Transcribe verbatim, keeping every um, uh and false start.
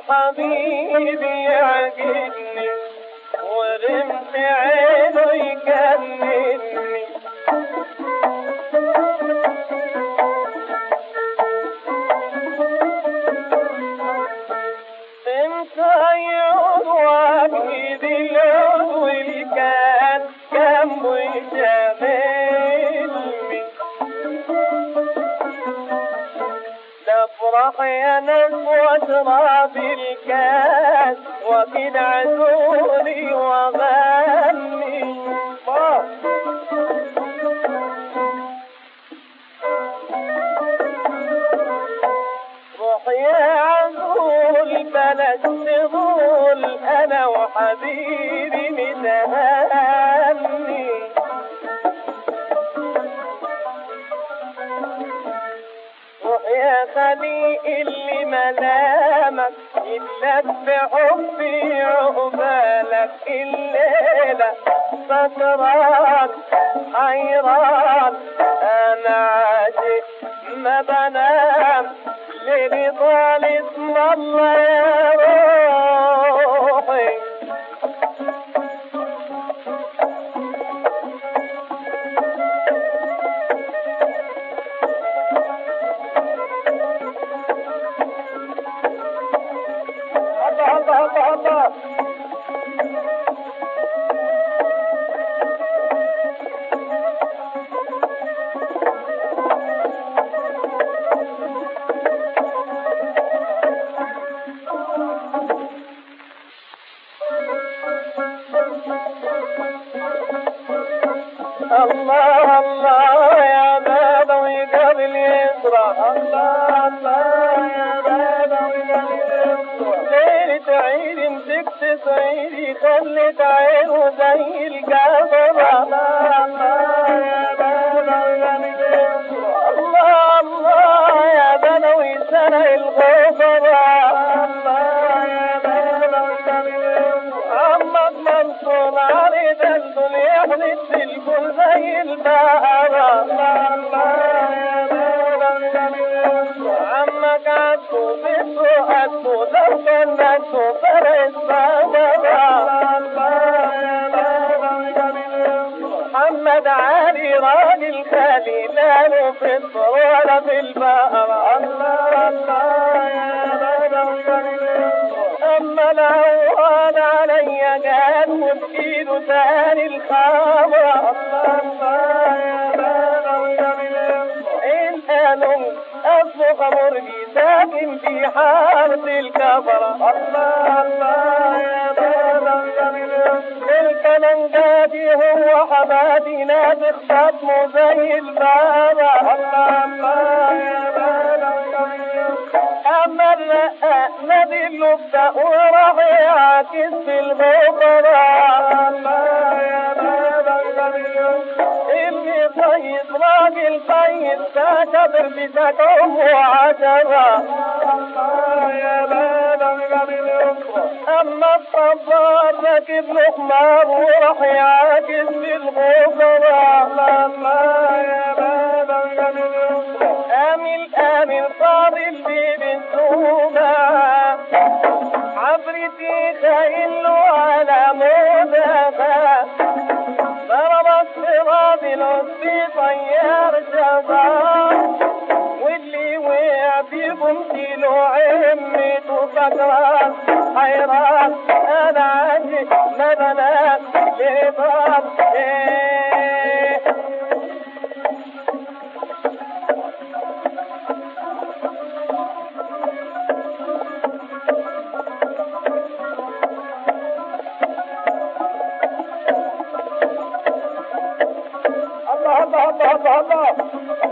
حبيبي يعجبني ورمش عينه يجنني. انت عيون واكيد العضو اللي كان جنبه يجاملني. افرح يا ناس واشرب الكاس واكيد عزولي واغني. روح يا عزول بلاش تغول انا وحبيبي متهني. يا خليق اللي ملامك إلا بحبي عقبالك الليلة سكران حيران أنا عاشق ما بنام ليلي طال اسم الله يا روحي. الله الله الله الله الله يا بدوي قبل يسرى. الله الله يا بدوي قبل يسرى. ليلة عيد مسكت صعيدي خلت عينه زي القمر. الله الله يا بدوي قبل يسرى. الله الله يا بدوي سنة الغفر. الله يا بدوي قبل يسرى. عمك منصور علي دلدل يحدث الكل زي البحر. الله الله يا بدوي قبل يسرى. عمك عدو بيته عدو لو كان نفسه فرس بابر. الله يا بدوي قبل يسرى. محمد علي راجل خالي لا له في الطر ولا في البحر. الله الله يا بدوي قبل يسرى. أما الأول علي قال وبإيده ثاني الخمر. الله الله يا بدوي قبل يسرى. القانون أصله خمرجي ساكن في حارة الكفر. الله الله يا بدوي قبل يسرى. الكلنجاتي هو حمادي نابخ خصمه زي البابا. الله الله يا بدوي قبل يسرى. أما الرقاق نادي اللبدة وراح يعاكس في الغفرة. الله يا بدوي قبل يسرى. اللي طيب راجل طيب ساكبر بسكهم وعشرة. الله يا بدوي قبل يسرى. أما الصبار راكب له حمار وراح يعاكس في الغفرة. الله يا بدوي قبل يسرى. آمل آمل فاضل البيب السومة عبرتي خيل على مدافع. ضرب الصراط العصي طيار شباب واللي وقع فيكم كيلو عمته فكران حيران انا عاشق ما بنات لباب. الله الله الله الله الله